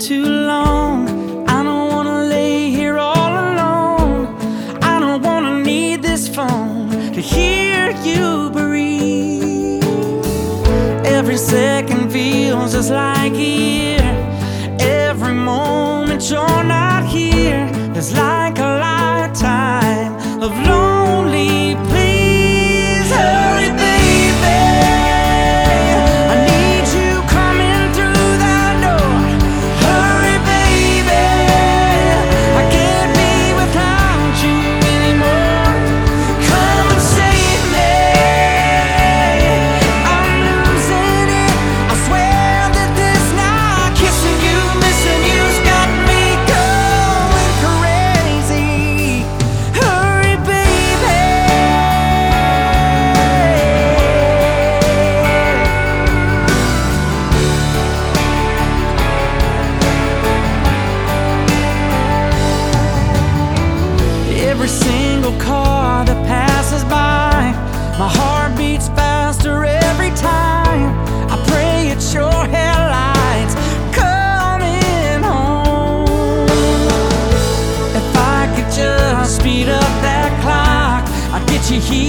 too long. I don't wanna lay here all alone. I don't wanna need this phone to hear you breathe. Every second feels just like a year. Every moment you're not here is like a lifetime of lonely. Please hurry, baby. I need you coming through that door. Hurry, baby. I can't be without you anymore. Come and save me. I'm losing it. I swear that this night, kissing you, missing you's got me going crazy. Hurry, baby. Every single car that passes by, my heart beats faster every time. I pray it's your headlights coming home. If I could just speed up that clock, I'd get you here